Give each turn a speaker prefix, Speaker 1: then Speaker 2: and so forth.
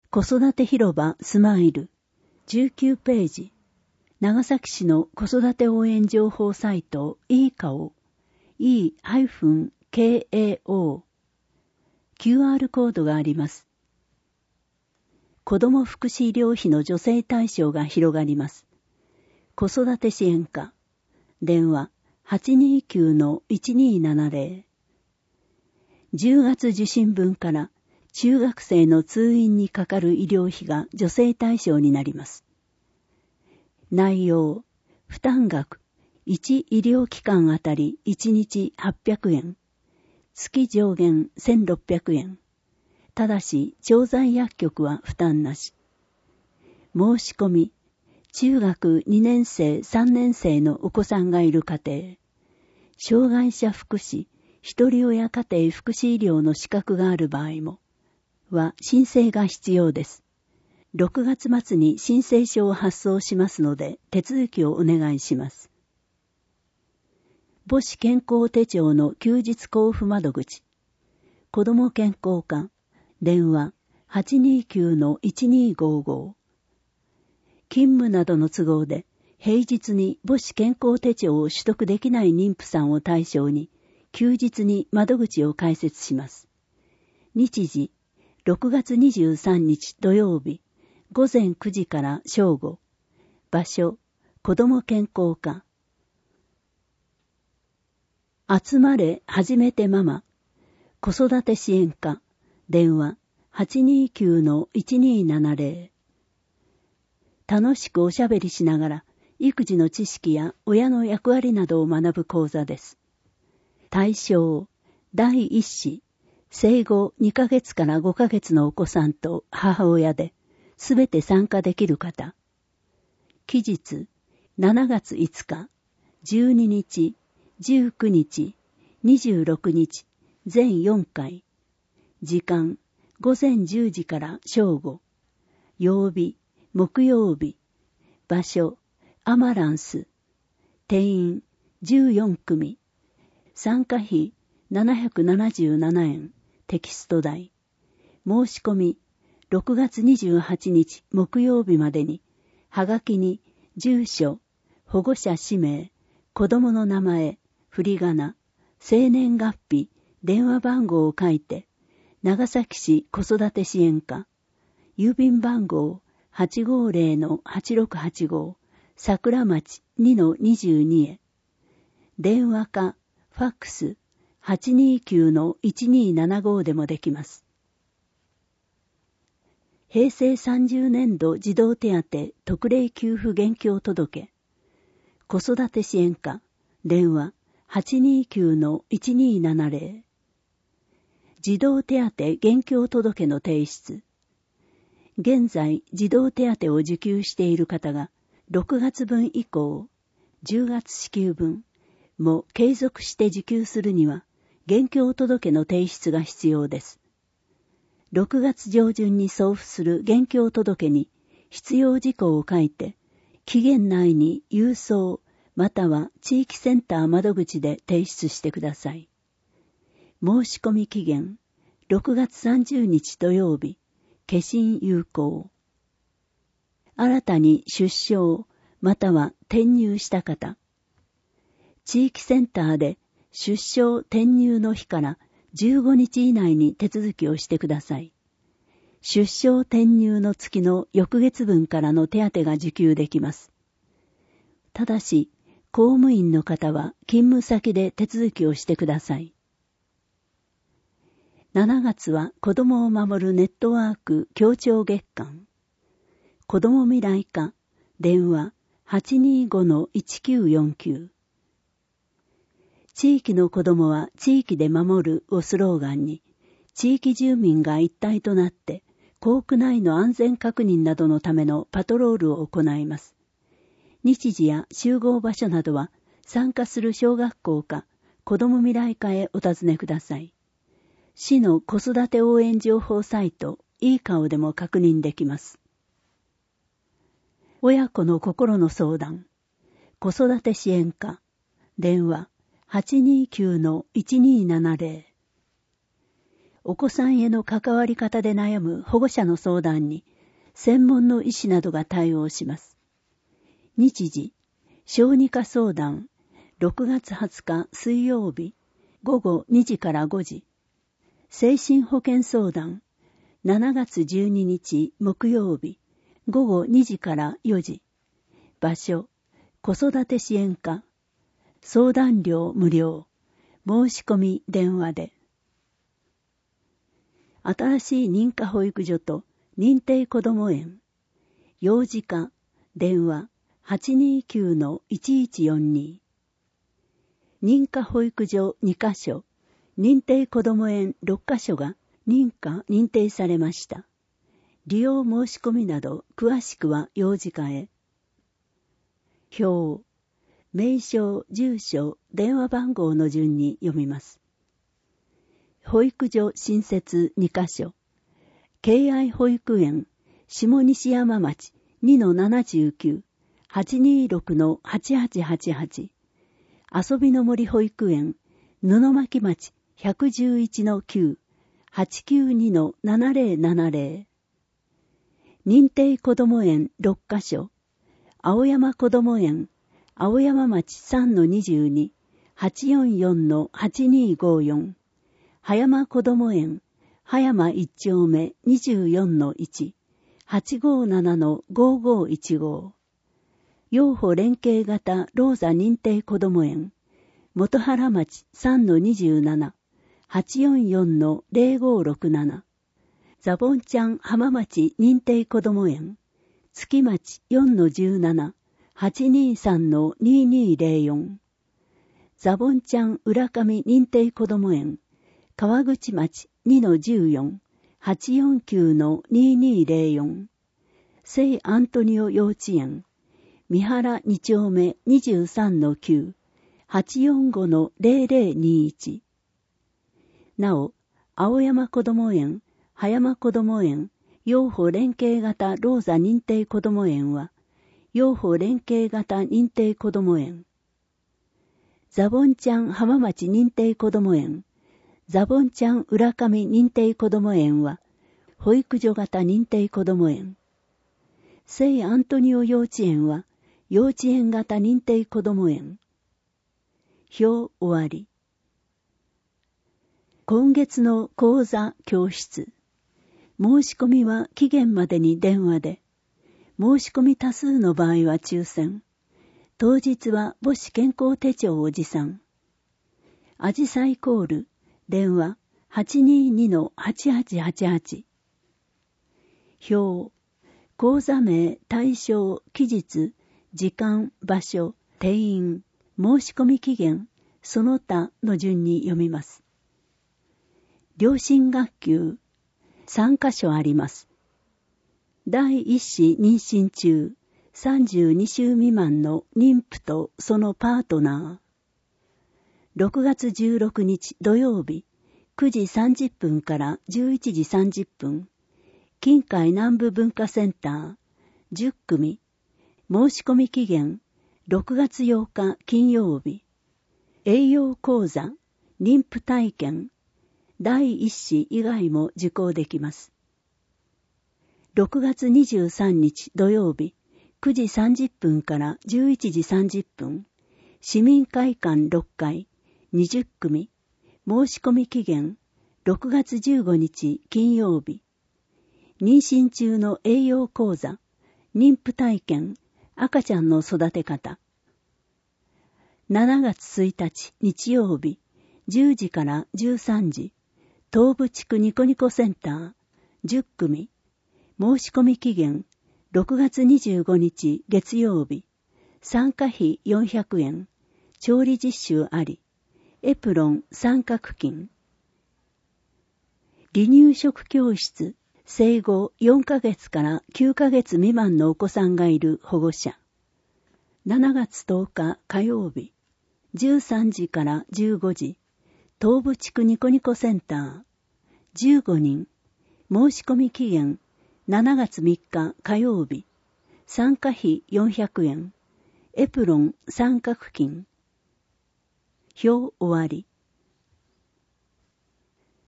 Speaker 1: 子育て広場スマイル19ページ。長崎市の子育て応援情報サイト e-kao e-kao QR コードがあります。子ども福祉医療費の助成対象が広がります。子育て支援課電話 829-1270 10月受診分から中学生の通院にかかる医療費が助成対象になります。内容、負担額、1医療機関あたり1日800円、月上限1600円。ただし、調剤薬局は負担なし。申し込み、中学2年生3年生のお子さんがいる家庭、障害者福祉、一人親家庭福祉医療の資格がある場合も、は申請が必要です。6月末に申請書を発送しますので、手続きをお願いします。母子健康手帳の休日交付窓口、子ども健康課、電話 829-1255 勤務などの都合で平日に母子健康手帳を取得できない妊婦さんを対象に休日に窓口を開設します。日時6月23日土曜日午前9時から正午。場所子ども健康課。集まれ初めてママ子育て支援課電話 829-1270 楽しくおしゃべりしながら育児の知識や親の役割などを学ぶ講座です。対象第一子生後2ヶ月から5ヶ月のお子さんと母親ですべて参加できる方。期日7月5日12日19日26日全4回。時間午前10時から正午。曜日木曜日。場所アマランス。定員14組。参加費777円。テキスト代。申し込み6月28日木曜日までに、はがきに住所、保護者氏名、子供の名前、振り仮名、生年月日、電話番号を書いて、長崎市子育て支援課、郵便番号 850-8685、桜町 2-22 へ、電話かファックス 829-1275 でもできます。平成30年度児童手当特例給付現況届、子育て支援課、電話 829-1270、児童手当現況届の提出。現在、児童手当を受給している方が、6月分以降、10月支給分も継続して受給するには、現況届の提出が必要です。6月上旬に送付する現況届に必要事項を書いて、期限内に郵送または地域センター窓口で提出してください。申し込み期限6月30日土曜日、消印有効。新たに出生または転入した方、地域センターで出生転入の日から15日以内に手続きをしてください。出生転入の月の翌月分からの手当が受給できます。ただし、公務員の方は勤務先で手続きをしてください。7月は子どもを守るネットワーク協調月間。子ども未来課、電話 825-1949。地域の子どもは地域で守るをスローガンに、地域住民が一体となって校区内の安全確認などのためのパトロールを行います。日時や集合場所などは参加する小学校か子ども未来課へお尋ねください。市の子育て応援情報サイト e-kao でも確認できます。親子の心の相談、子育て支援課、電話 829-1270。 お子さんへの関わり方で悩む保護者の相談に、専門の医師などが対応します。日時、小児科相談、6月20日水曜日、午後2時から5時。精神保健相談、7月12日木曜日、午後2時から4時。場所、子育て支援課。相談料無料。申し込み電話で。新しい認可保育所と認定こども園。幼児課、電話 829-1142。認可保育所2カ所、認定こども園6カ所が認定されました。利用申し込みなど詳しくは幼児課へ。表、名称、住所、電話番号の順に読みます。保育所新設2カ所。敬愛保育園、下西山町 2-79、826-8888。遊びの森保育園、布巻町 111-9、892-7070。認定こども園6カ所。青山こども園、青山町 3-22、844-8254。葉山こども園、葉山1丁目 24-1、857-5515。幼保連携型老座認定こども園、元原町 3-27、844-0567。ザボンちゃん浜町認定こども園、月町 4-17、823-2204。ザボンちゃん浦上認定こども園、川口町 2-14、849-2204。聖アントニオ幼稚園、三原2丁目 23-9、845-0021。なお、青山こども園、葉山こども園、幼保連携型老座認定こども園は、幼保連携型認定こども園。ザボンちゃん浜町認定こども園、ザボンちゃん浦上認定こども園は、保育所型認定こども園。聖アントニオ幼稚園は、幼稚園型認定こども園。表終わり。今月の講座教室。申し込みは期限までに電話で。申し込み多数の場合は抽選。当日は母子健康手帳を持参。あじさいコール、電話 822-8888。表、講座名、対象、期日、時間、場所、定員、申し込み期限、その他の順に読みます。両親学級、3カ所あります。第1子妊娠中、32週未満の妊婦とそのパートナー。6月16日土曜日、9時30分から11時30分、近海南部文化センター、10組、申し込み期限、6月8日金曜日。栄養講座、妊婦体験、第1子以外も受講できます。6月23日土曜日、9時30分から11時30分、市民会館6階、20組、申し込み期限、6月15日金曜日。妊娠中の栄養講座、妊婦体験、赤ちゃんの育て方。7月1日日曜日、10時から13時、東部地区ニコニコセンター、10組、申し込み期限、6月25日月曜日、参加費400円、調理実習あり、エプロン三角巾。離乳食教室、生後4ヶ月から9ヶ月未満のお子さんがいる保護者。7月10日火曜日、13時から15時、東部地区ニコニコセンター、15人、申し込み期限、7月3日火曜日、参加費400円、エプロン三角巾。表終わり。